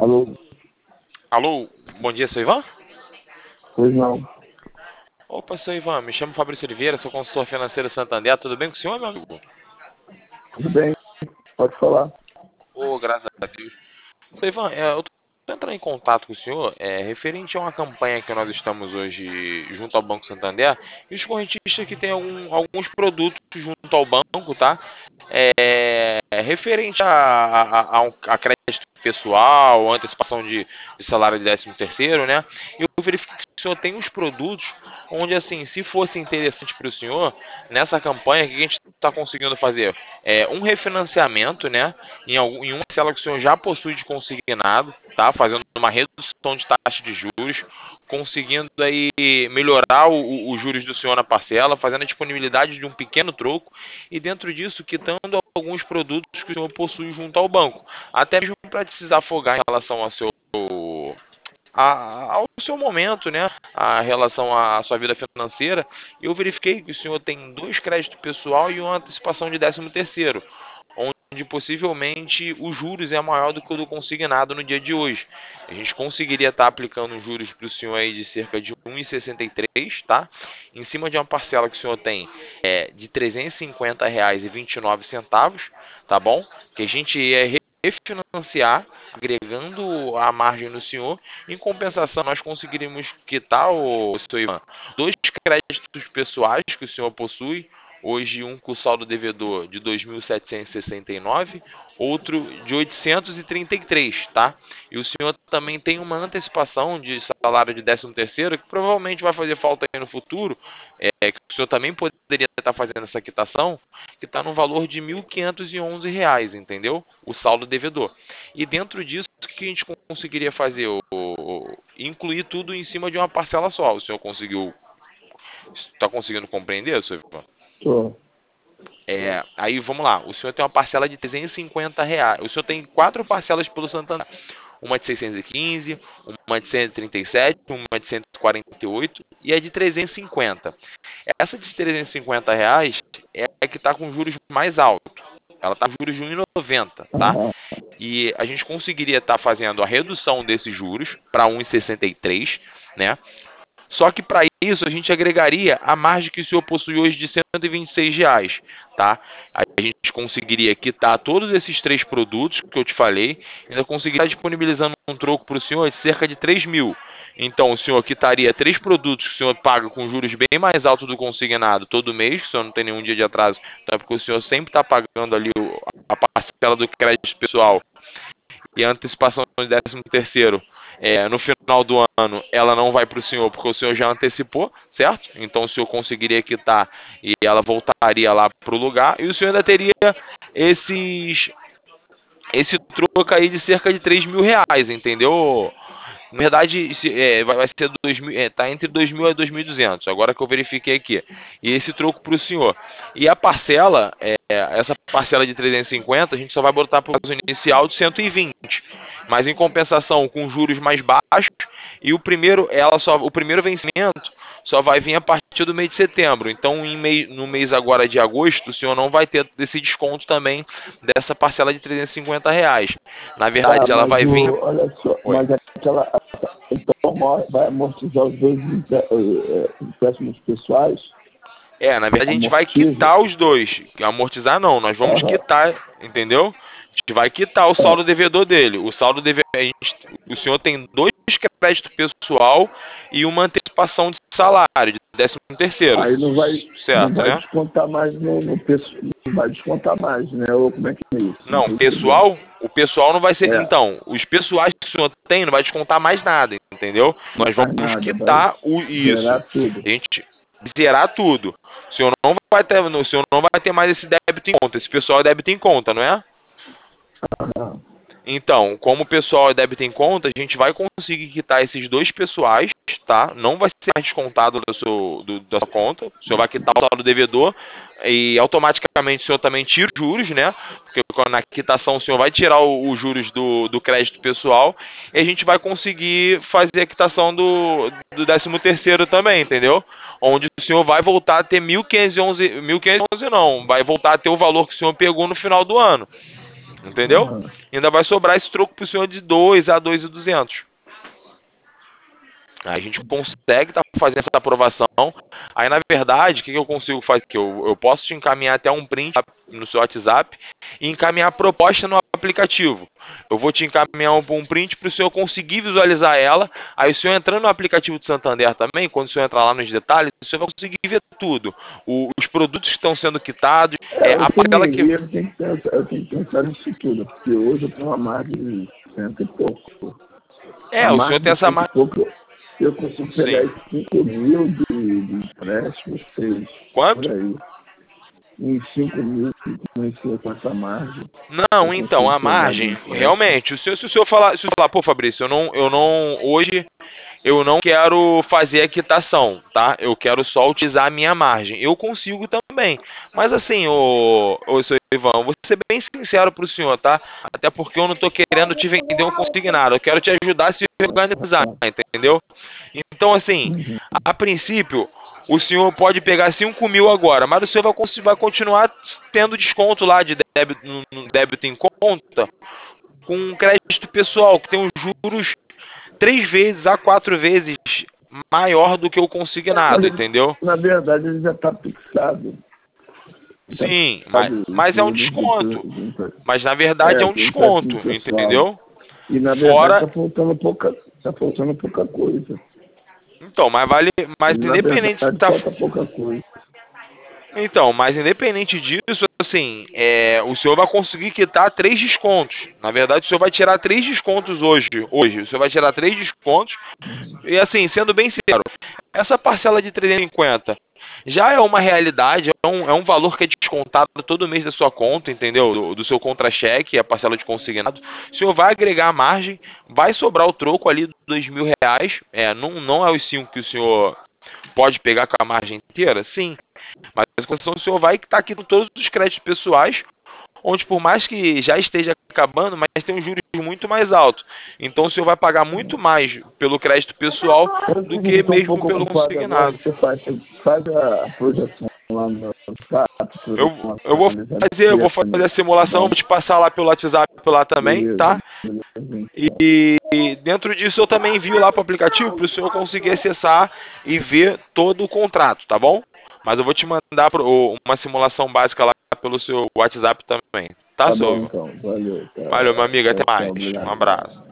Alô? Alô, bom dia, seu Ivan? Pois não. Opa, seu Ivan, me chamo Fabrício Oliveira, sou consultor financeiro Santander, tudo bem com o senhor, meu amigo? Tudo bem? Pode falar. Ô, graças a Deus. Seu Ivan, eu tô entrando em contato com o senhor, referente a uma campanha que nós estamos hoje junto ao Banco Santander, e os correntistas que têm alguns produtos junto ao banco, tá? Referente a crédito pessoal, antecipação de salário de 13º, né? Eu verifico que o senhor tem uns produtos onde, assim, se fosse interessante para o senhor, nessa campanha, o que a gente está conseguindo fazer? Um refinanciamento, né? Em uma parcela que o senhor já possui de consignado, tá? Fazendo uma redução de taxa de juros, conseguindo aí melhorar os juros do senhor na parcela, fazendo a disponibilidade de um pequeno troco e dentro disso quitando alguns produtos que o senhor possui junto ao banco, até mesmo para desafogar em relação ao seu momento, né, a relação à sua vida financeira. Eu verifiquei que o senhor tem dois créditos pessoal e uma antecipação de 13º, onde possivelmente os juros é maior do que o do consignado no dia de hoje. A gente conseguiria estar aplicando juros para o senhor aí de cerca de 1,63, tá? Em cima de uma parcela que o senhor tem de R$ 350,29, tá bom? Que a gente ia refinanciar, agregando a margem no senhor. Em compensação, nós conseguiríamos quitar o seu Ivan dois créditos pessoais que o senhor possui. Hoje um com saldo devedor de 2.769, outro de 833, tá? E o senhor também tem uma antecipação de salário de 13º, que provavelmente vai fazer falta aí no futuro, que o senhor também poderia estar fazendo essa quitação, que está no valor de R$ 1.511, entendeu? O saldo devedor. E dentro disso, o que a gente conseguiria fazer? Incluir tudo em cima de uma parcela só. O senhor conseguiu, está conseguindo compreender, senhor Ivan? Tô. Aí vamos lá, o senhor tem uma parcela de R$ 350. O senhor tem quatro parcelas pelo Santander. Uma de 615, uma de 137, uma de 148 e a de 350. Essa de R$ 350 é a que está com juros mais altos. Ela está com juros de 1,90, tá? Aham. E a gente conseguiria estar fazendo a redução desses juros para 1,63, né? Só que para isso a gente agregaria a margem que o senhor possui hoje de R$ 126, tá? A gente conseguiria quitar todos esses três produtos que eu te falei, ainda conseguiria estar disponibilizando um troco para o senhor de cerca de 3.000. Então o senhor quitaria três produtos que o senhor paga com juros bem mais altos do consignado todo mês, que o senhor não tem nenhum dia de atraso, então é porque o senhor sempre está pagando ali a parcela do crédito pessoal e a antecipação de 13º no final do ano, ela não vai para o senhor, porque o senhor já antecipou, certo? Então o senhor conseguiria quitar e ela voltaria lá para o lugar, e o senhor ainda teria esses, esse troco aí de cerca de R$ 3.000, entendeu? Na verdade, vai ser 2000, tá entre 2.000 e 2.200, agora que eu verifiquei aqui. E esse troco para o senhor. E a parcela, essa parcela de 350, a gente só vai botar para o prazo inicial de 120. Mas em compensação, com juros mais baixos, e o primeiro vencimento só vai vir a partir do mês de setembro. Então, no mês agora de agosto, o senhor não vai ter esse desconto também dessa parcela de R$ 350. Na Tá, verdade, ela mas vai vir. olha só, Oi. então vai amortizar os dois empréstimos pessoais, Na verdade a gente vai amortiza. quitar os dois. Amortizar não, nós vamos Aham. quitar, entendeu? A gente vai quitar o saldo devedor dele. O saldo devedor, o senhor tem dois créditos pessoal e uma antecipação de salário, de 13º, Aí não certo, vai né? descontar mais no preço, não vai descontar mais, né? Ou como é que é isso? Não Não, tô entendendo. o pessoal não vai ser. É, Então, os pessoais que o senhor tem não vai descontar mais nada, entendeu? Nós mais vamos nada, vai quitar isso. zerar tudo. A gente zerar tudo. O senhor não vai ter mais esse débito em conta. Esse pessoal é débito em conta, não é? Aham. Então, como o pessoal é débito em conta, a gente vai conseguir quitar esses dois pessoais, tá? Não vai ser mais descontado da sua conta. O senhor vai quitar o saldo devedor e automaticamente o senhor também tira os juros, né? Porque na quitação o senhor vai tirar os juros do crédito pessoal e a gente vai conseguir fazer a quitação do 13º também, entendeu? Onde o senhor vai voltar a ter 1.511, 1.511 não, vai voltar a ter o valor que o senhor pegou no final do ano. Entendeu? Aham. Ainda vai sobrar esse troco pro senhor de 2 a 2.200. A gente consegue estar fazendo essa aprovação. Aí, na verdade, o que eu consigo fazer? Que eu posso te encaminhar até um print no seu WhatsApp e encaminhar a proposta no aplicativo. Eu vou te encaminhar um print para o senhor conseguir visualizar ela. Aí, o senhor entrando no aplicativo do Santander também, quando o senhor entrar lá nos detalhes, o senhor vai conseguir ver tudo. Os produtos que estão sendo quitados, Eu a parcela que... eu tenho que pensar nisso tudo, porque hoje eu tenho uma margem de cento e pouco. A o senhor margem tem de essa cento e margem. pouco, eu consigo pegar Sim. esses 5 mil de empréstimo, 6, por Quanto? aí. Em 5 mil, comecei com essa margem. Eu Não, então, consigo a pegar de margem, empréstimo. realmente, se o senhor falar, pô, Fabrício, hoje eu não quero fazer a quitação, tá? Eu quero só utilizar a minha margem. Eu consigo também. Mas assim, ô seu Ivan, vou ser bem sincero pro senhor, tá? Até porque eu não tô querendo te vender um consignado. Eu quero te ajudar a se organizar, entendeu? Então, assim, Uhum. a princípio, o senhor pode pegar 5 mil agora, mas o senhor vai continuar tendo desconto lá de débito, no débito em conta com um crédito pessoal, que tem os juros 3 vezes a 4 vezes maior do que o consignado, entendeu? Na verdade, ele já está fixado. Está Sim, fixado os mas é um juros desconto. Mas na verdade é um do empréstimo desconto, pessoal. entendeu? E na verdade Fora, está faltando pouca coisa. então, mas E na independente se verdade tá, falta pouca coisa. então, mas independente disso, assim, o senhor vai conseguir quitar 3 descontos. Na verdade, o senhor vai tirar 3 descontos hoje. O senhor vai tirar 3 descontos. E assim, sendo bem sincero, essa parcela de 350 já é uma realidade, é um valor que é descontado todo mês da sua conta, entendeu? Do seu contra-cheque, a parcela de consignado. O senhor vai agregar a margem, vai sobrar o troco ali dos R$ 2.000. Não é os 5 que o senhor pode pegar com a margem inteira? Sim. Mas a questão o senhor vai estar aqui com todos os créditos pessoais, onde por mais que já esteja acabando, mas tem um juros muito mais alto. Então o senhor vai pagar muito mais pelo crédito pessoal Eu do que estou um mesmo pouco pelo ocupado agora. consignado. Você faz a projeção lá no WhatsApp, Eu, programa eu vou analisando eu vou fazer a simulação, vou te passar lá pelo WhatsApp lá também, beleza, tá? beleza. E dentro disso eu também envio lá para o aplicativo para o senhor conseguir acessar e ver todo o contrato, tá bom? Mas eu vou te mandar uma simulação básica lá pelo seu WhatsApp também, tá, Tá seu bom Ivan? então, valeu. Valeu, meu amigo, até Tchau, mais. Um obrigado. abraço.